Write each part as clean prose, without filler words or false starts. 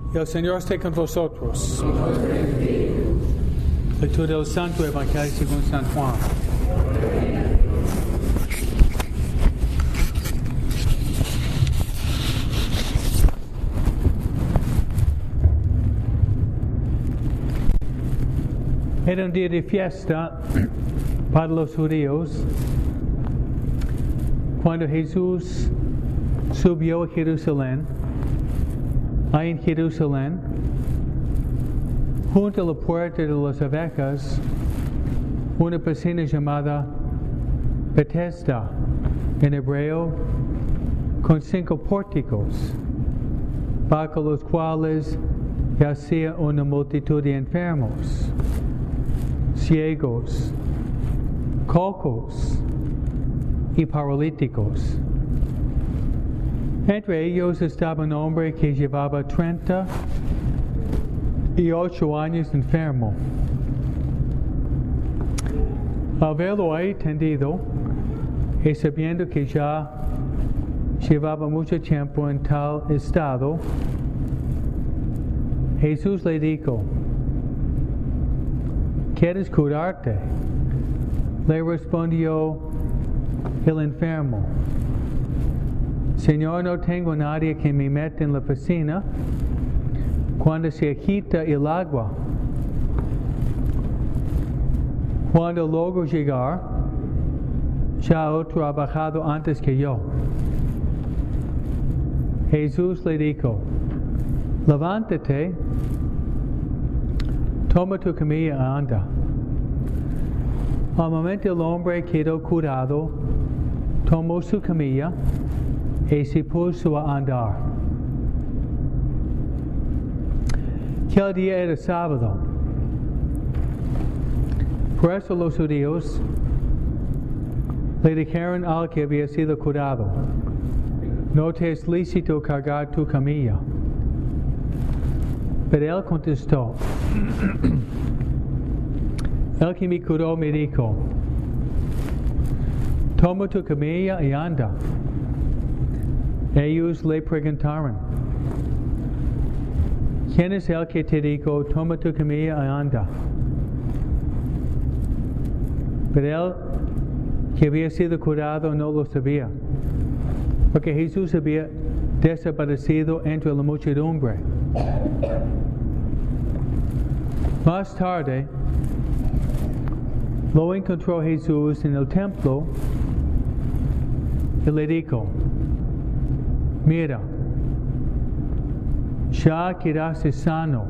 El Señor esté con vosotros. Lectura del Santo Evangelio según San Juan. Era un día de fiesta para los judíos cuando Jesús subió a Jerusalén. Ahí en Jerusalén, junto a la puerta de las ovejas, una piscina llamada Bethesda, en hebreo, con 5 pórticos, bajo los cuales yacía una multitud de enfermos, ciegos, cojos y paralíticos. Entre ellos estaba un hombre que llevaba 38 años enfermo. Al verlo ahí tendido, y sabiendo que ya llevaba mucho tiempo en tal estado, Jesús le dijo: ¿Quieres curarte? Le respondió el enfermo: Señor, no tengo nadie que me meta en la piscina cuando se agita el agua. Cuando logro llegar, ya otro ha bajado antes que yo. Jesús le dijo: levántate, toma tu camilla y anda. Al momento el hombre quedó curado, tomó su camilla y se puso a andar. Aquel día era sábado. Por eso los judíos le dijeron al que había sido curado: no te es lícito cargar tu camilla. Pero él contestó: el que me curó me dijo: toma tu camilla y anda. Ellos le preguntaron: ¿quién es el que te dijo, toma tu camilla y anda? Pero él que había sido curado no lo sabía, porque Jesús había desaparecido entre la muchedumbre. Más tarde, lo encontró Jesús en el templo y le dijo: mira, ya quedaste sano.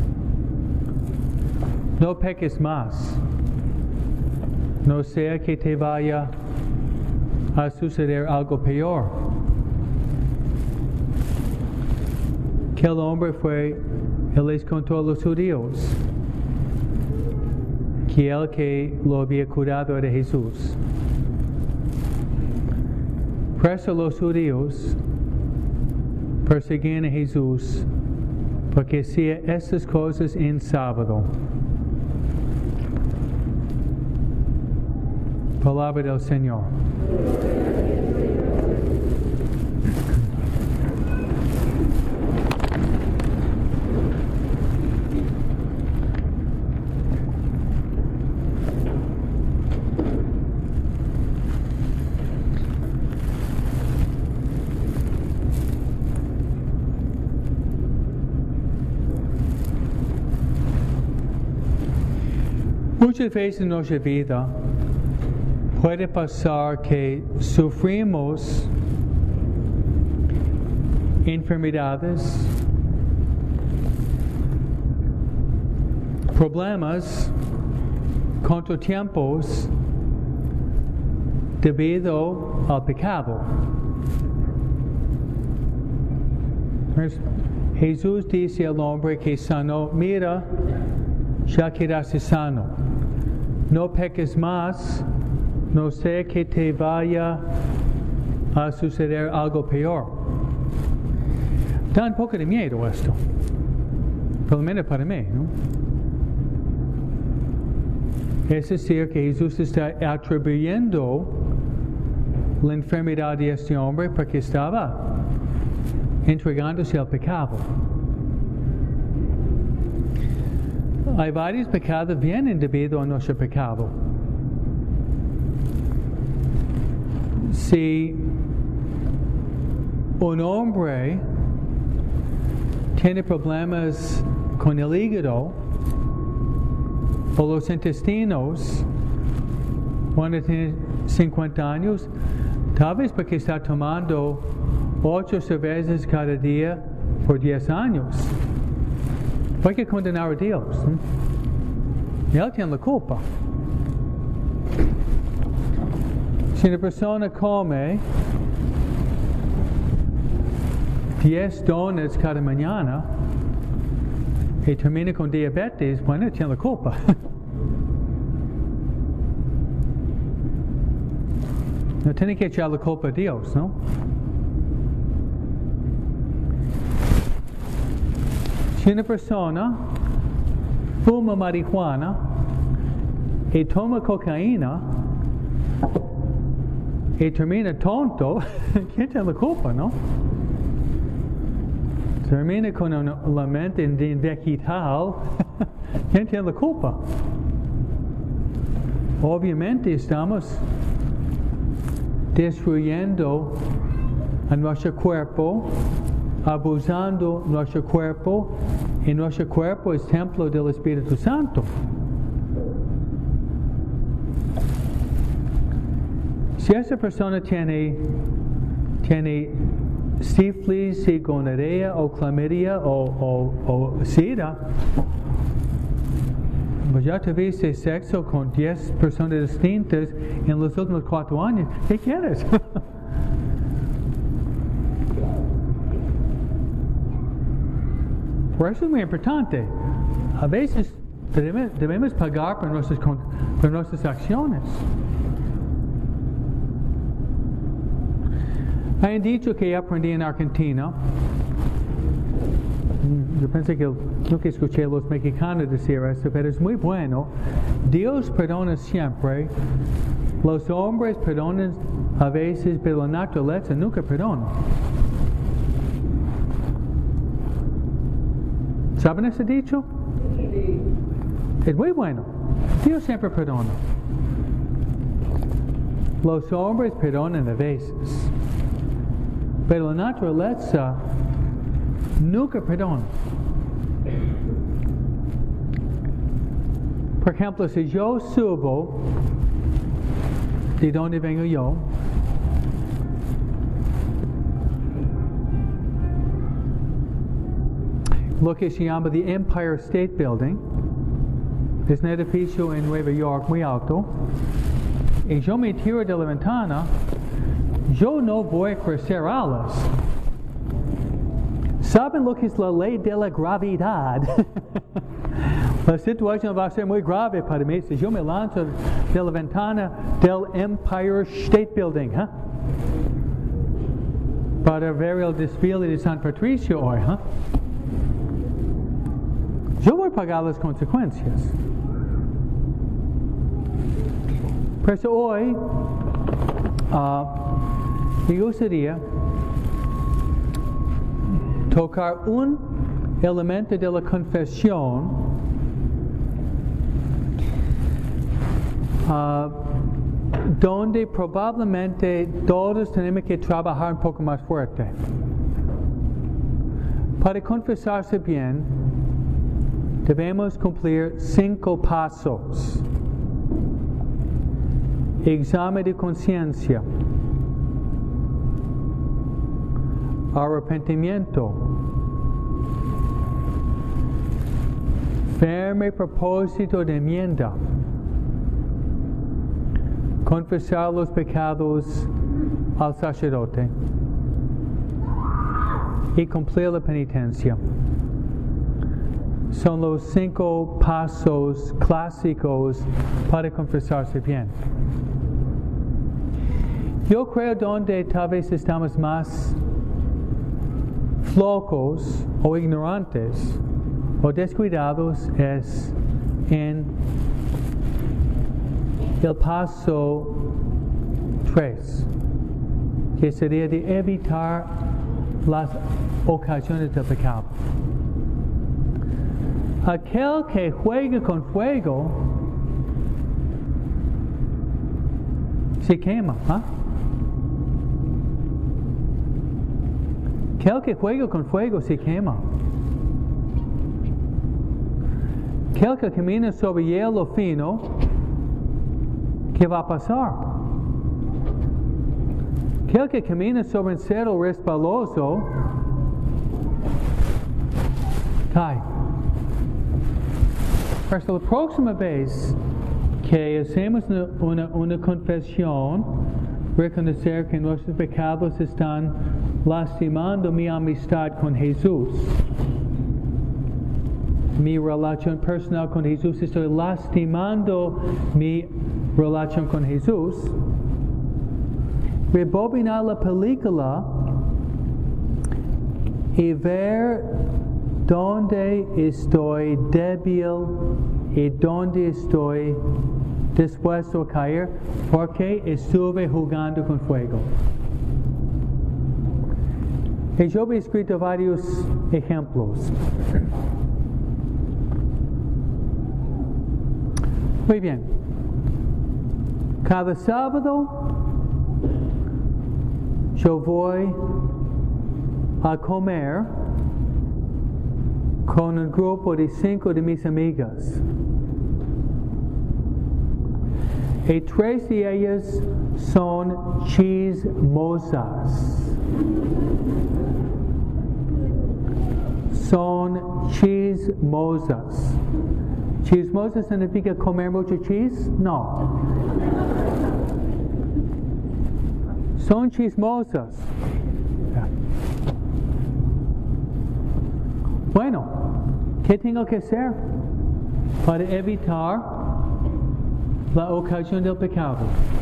No peques más, no sea que te vaya a suceder algo peor. Que el hombre fue y les contó a los judíos que el que lo había curado era Jesús. Por eso los judíos perseguían a Jesús porque hacía estas cosas en sábado. Palabra del Señor. Muchas veces en nuestra vida puede pasar que sufrimos enfermedades, problemas, contratiempos debido al pecado. Jesús dice al hombre que sanó: mira, ya quedaste sano. No peques más, no sea que te vaya a suceder algo peor. Da un poco de miedo esto, por lo menos para mí, ¿no? Es decir, que Jesús está atribuyendo la enfermedad de este hombre porque estaba entregándose al pecado. hay varios pecados vienen debido a nuestro pecado. Si un hombre tiene problemas con el hígado o los intestinos cuando tiene 50 años, tal vez porque está tomando 8 cervezas cada día por 10 años. Hay que condenar a Dios. Él tiene la culpa. Si una persona come 10 donuts cada mañana y termina con diabetes, bueno, tiene la culpa. No tiene que echar la culpa a Dios, ¿no? Si una persona fuma marihuana y toma cocaína y termina tonto, ¿quién tiene la culpa, no? Termina con una mente vegetal, ¿quién tiene la culpa? Obviamente estamos destruyendo a nuestro cuerpo, abusando nuestro cuerpo, y nuestro cuerpo es templo del Espíritu Santo. Si esa persona tiene sífilis, gonorrea o clamidia o sida, pues ya tuviste sexo con 10 personas distintas en los últimos 4 años, ¿qué quieres? Por eso es muy importante. A veces debemos pagar por nuestras acciones. Hay un dicho que aprendí en Argentina. Yo pensé que nunca escuché a los mexicanos decir esto, pero es muy bueno. Dios perdona siempre. Los hombres perdonan a veces, pero la naturaleza nunca perdona. ¿Saben ese dicho? Es muy bueno. Dios siempre perdona. Los hombres perdonan a veces, pero la naturaleza nunca perdona. Por ejemplo, si yo subo de donde vengo yo, lo que se llama the Empire State Building, es un edificio en Nueva York muy alto, y yo me tiro de la ventana, yo no voy a crecer alas. ¿Saben lo que es la ley de la gravedad? La situación va a ser muy grave para mí si yo me lanzo de la ventana del Empire State Building, para ver el desfile de San Patricio hoy, Yo voy a pagar las consecuencias. Por eso hoy me gustaría tocar un elemento de la confesión donde probablemente todos tenemos que trabajar un poco más fuerte. Para confesarse bien, debemos cumplir 5 pasos. Examen de conciencia, arrepentimiento, firme propósito de enmienda, confesar los pecados al sacerdote y cumplir la penitencia. Son los 5 pasos clásicos para confesarse bien. Yo creo donde tal vez estamos más flojos o ignorantes o descuidados es en el paso 3, que sería de evitar las ocasiones del pecado. aquel que juega con fuego se quema. ¿Ah? Aquel que juega con fuego se quema. Aquel que camina sobre hielo fino, ¿qué va a pasar? Aquel que camina sobre un cerro resbaloso, cae. Hasta la próxima vez que hacemos una confesión, reconocer que nuestros pecados están lastimando mi amistad con Jesús. Mi relación personal con Jesús, estoy lastimando mi relación con Jesús. Rebobinar la película y ver dónde estoy débil y dónde estoy dispuesto a caer porque estuve jugando con fuego. Y yo he escrito varios ejemplos. Muy bien. Cada sábado yo voy a comer con un grupo de 5 de mis amigas. Y 3 de ellas son chismosas. Son chismosas. ¿Chismosa significa comer mucho cheese? No. Son chismosas. Bueno, ¿qué tengo que hacer para evitar la ocasión del pecado?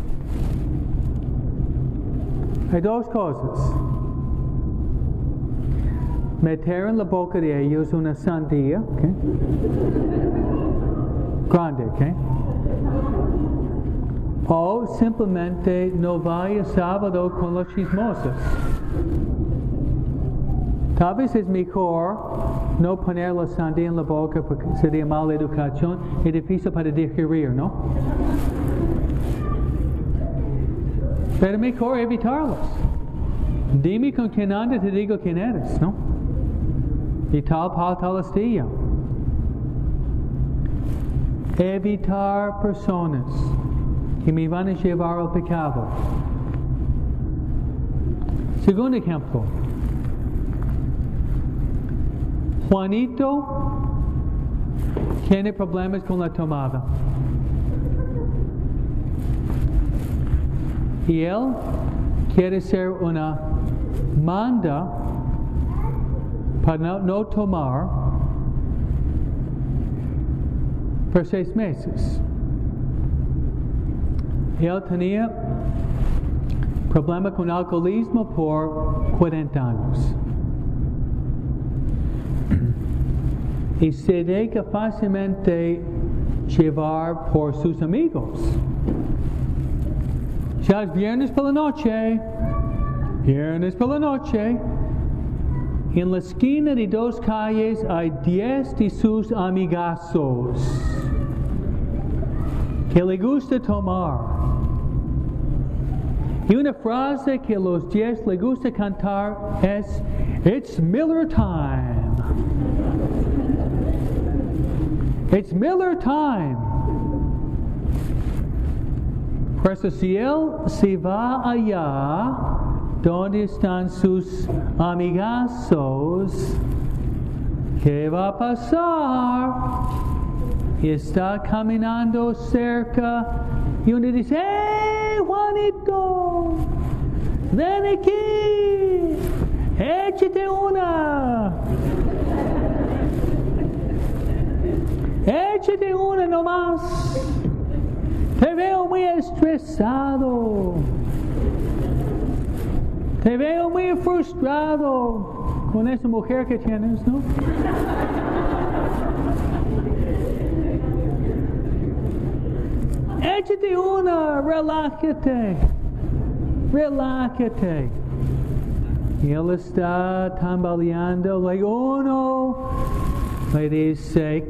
Hay 2 cosas. Meter en la boca de ellos una sandía, ¿okay? Grande, ¿okay? O simplemente no vaya sábado con los chismosos. Tal vez es mejor no poner la sandía en la boca porque sería mala educación y difícil para digerir, ¿no? Pero mejor evitarlos. Dime con quién andas, te digo quién eres, ¿no? Y tal astilla. Evitar personas que me van a llevar al pecado. Segundo ejemplo. Juanito tiene problemas con la tomada. Y él quiere hacer una manda para no tomar por 6 meses. Él tenía problema con alcoholismo por 40 años. Y se deja fácilmente llevar por sus amigos. Ya es viernes por la noche. En la esquina de 2 calles hay 10 de sus amigazos que le gusta tomar. Y una frase que los 10 le gusta cantar es "It's Miller time." It's Miller time. Por eso si él se va allá donde están sus amigazos, ¿qué va a pasar? Está caminando cerca y uno dice: ¡Hey, Juanito! ¡Ven aquí! ¡Échate una! ¡Échate una nomás! Te veo muy estresado. Te veo muy frustrado con esa mujer que tienes, ¿no? Échate una, relájate. Y él está tambaleando, like, 1, le dice,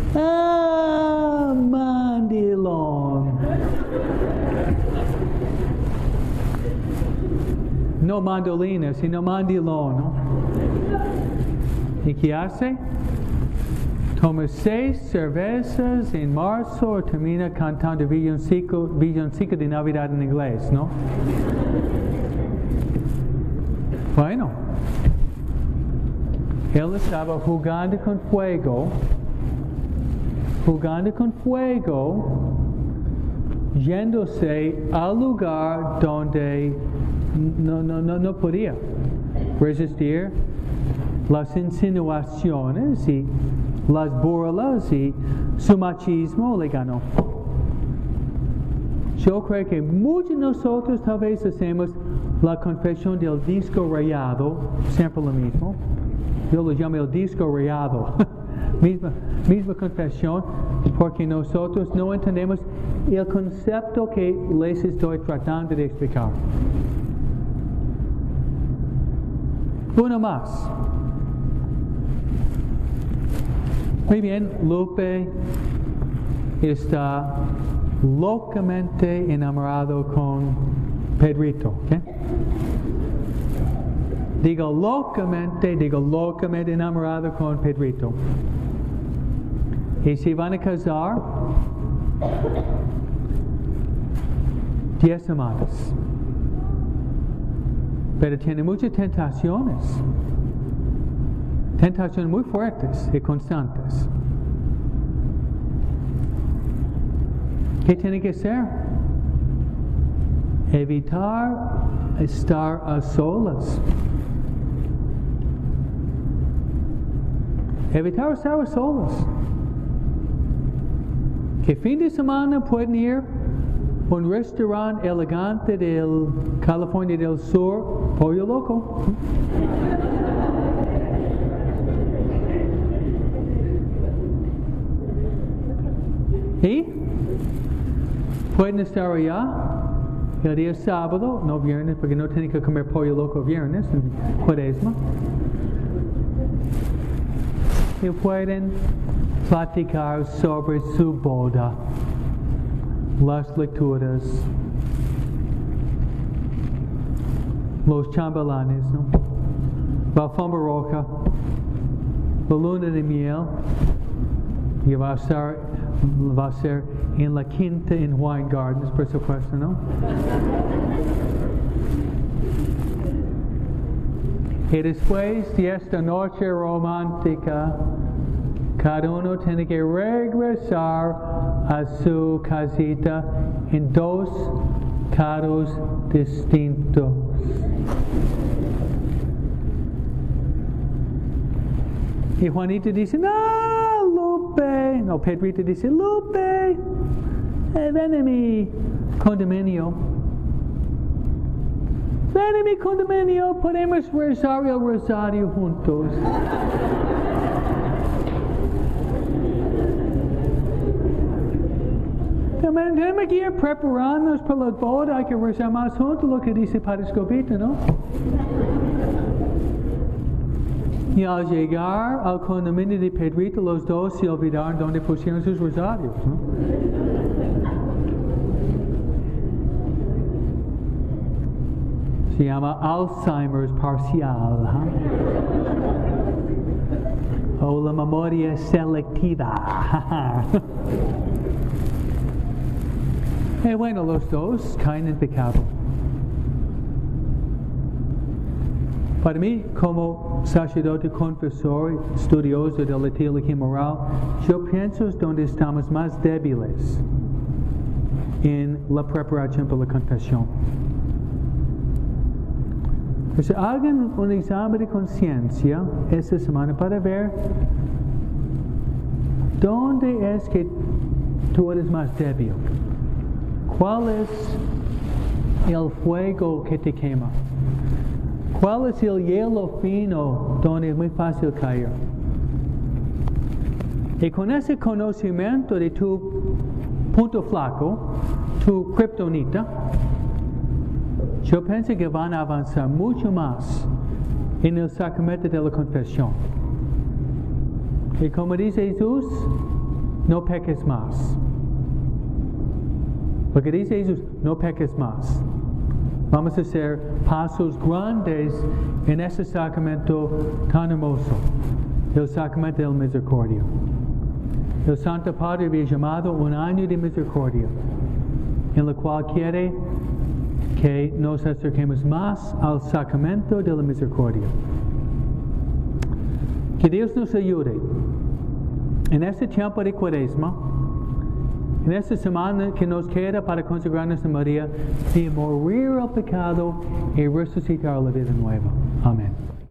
mandilón. No mandolina, sino mandilón, ¿no? ¿Y qué hace? Toma 6 cervezas en marzo y termina cantando villancico de Navidad en inglés, ¿no? Bueno, él estaba jugando con fuego, yéndose al lugar donde no podía resistir las insinuaciones y las burlas y su machismo le ganó. Yo creo que muchos de nosotros tal vez hacemos la confesión del disco rayado, siempre lo mismo. Yo lo llamo el disco rayado. misma confesión, porque nosotros no entendemos el concepto que les estoy tratando de explicar. Uno más. Muy bien, Lupe está locamente enamorado con Pedrito. ¿Okay? Digo locamente enamorado con Pedrito. Y se van a casar 10 semanas. Pero tiene muchas tentaciones muy fuertes y constantes. ¿Qué tiene que hacer? Evitar estar a solas. ¿Qué fin de semana pueden ir a un restaurante elegante del California del Sur? Pollo Loco. ¿Y? Pueden estar allá el día sábado, no viernes, porque no tienen que comer pollo loco viernes, en Cuaresma. Y pueden platicar sobre su boda, las lecturas, los chambelanes, ¿no? La alfombra roja, la luna de miel, y va a ser en la quinta en Wine Gardens, por supuesto, ¿no? Y después de esta noche romántica, cada uno tiene que regresar a su casita en 2 carros distintos. Y Juanito dice, no, Lupe. No, Pedrito dice, Lupe, ven a mi condominio. Ven a mi condominio, podemos rezar el rosario juntos. Tenemos que ir preparándonos para la boda, hay que rezar más juntos, lo que dice Padre Escobita, ¿no? Y al llegar al condominio de Pedrito, los dos se olvidaron dónde pusieron sus rosarios, ¿no? Se llama Alzheimer's parcial, o la memoria selectiva. Y bueno, los dos caen en pecado. Para mí, como sacerdote confesor, estudioso de la teología moral, yo pienso es donde estamos más débiles en la preparación para la confesión. Pues hagan un examen de conciencia esta semana para ver dónde es que tú eres más débil. ¿Cuál es el fuego que te quema? ¿Cuál es el hielo fino donde es muy fácil caer? Y con ese conocimiento de tu punto flaco, tu kriptonita, yo pienso que van a avanzar mucho más en el sacramento de la confesión. Y como dice Jesús, no peques más. Lo que dice Jesús, no peques más. Vamos a hacer pasos grandes en ese sacramento tan hermoso, el sacramento de la misericordia. El Santo Padre había llamado un año de misericordia, en el cual quiere que nos acerquemos más al sacramento de la misericordia. Que Dios nos ayude en este tiempo de Cuaresma, en esta semana que nos queda para consagrarnos a María, de morir al pecado y resucitar a la vida nueva. Amén.